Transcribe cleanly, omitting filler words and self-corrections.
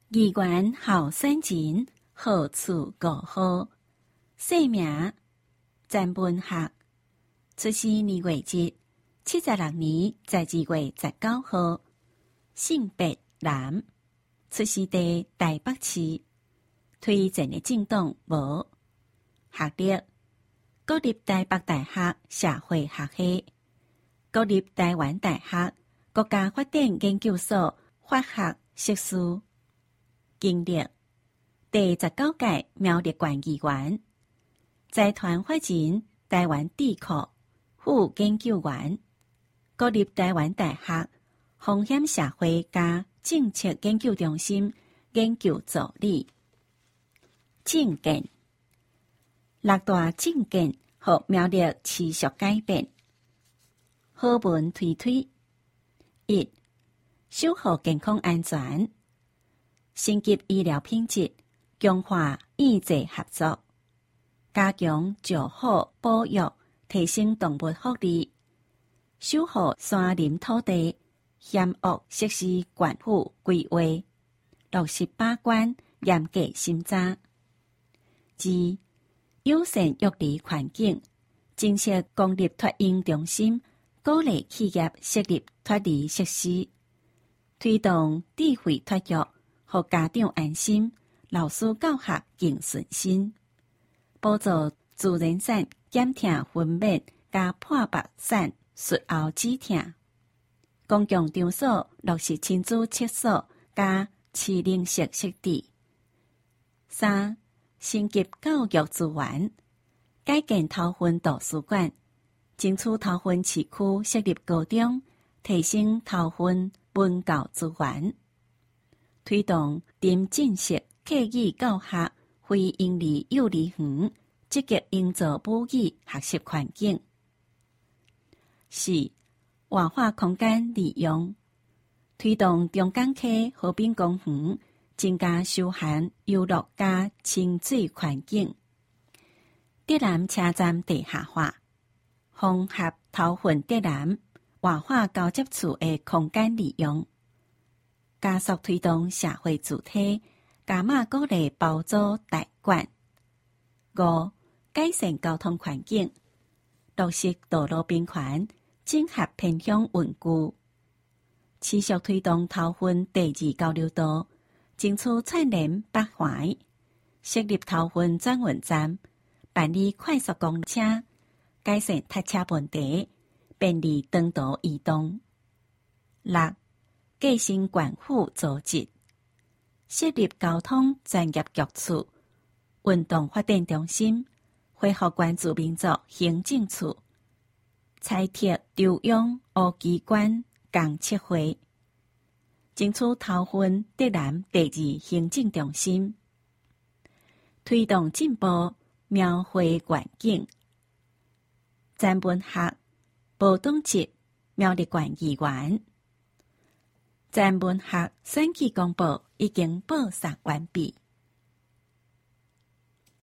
议员候选人号次5号，姓名詹文学，出生2月1日，76年12月19号，性别男，出生地台北市，推荐的政党无，学历国立台北大学社会学系，国立台湾大学国家发展研究所法学硕士，经历第19届苗栗县议员，财团法人台湾智库副研究员，国立台湾大学风险社会加政策研究中心研究助理。政见6大政见予苗栗持续改变。好文推推1. 守护健康安全，升级医疗品质，强化医济合作，加强照护保育，提升动物福利，守护山林土地，险恶设施管护规划，落实把关，严格审查。2. 友善育儿环境，增设公立托婴中心，鼓励企业设立托儿设施，推动智慧托育，予家长安心，老师教学更顺心，补助自然产减痛分娩加破腹产术后止痛，公共场所落实亲子厕所加市零食设置。3. 升级教育资源，改建头份图书馆，争取头份市区设立高中，提升头份文教资源，推动沉浸式客语教学，非营利幼儿园，积极营造母语学习环境。4. 活化空间利用，推动中港溪河滨公园，增加休闲游乐加清水环境。德南车站地下化，封合头份德南活化交接处的空间利用，加速推动社会主体，加码鼓励包租代管。5. 改善交通环境，落实道路平权，整合偏乡运具，持续推动头份第2交流道，争取串联北环，设立头份转运站，办理快速公车，改善塞车问题，便利长途移动。6. 继承县府组织，设立交通专业局处、运动发展中心，恢复原住民族行政处，采铁中央乌机关公测会，争取头份德南第2行政中心，推动进步描绘愿景。詹文学无党籍苗栗县议员。詹文学选举公报已经报送完毕。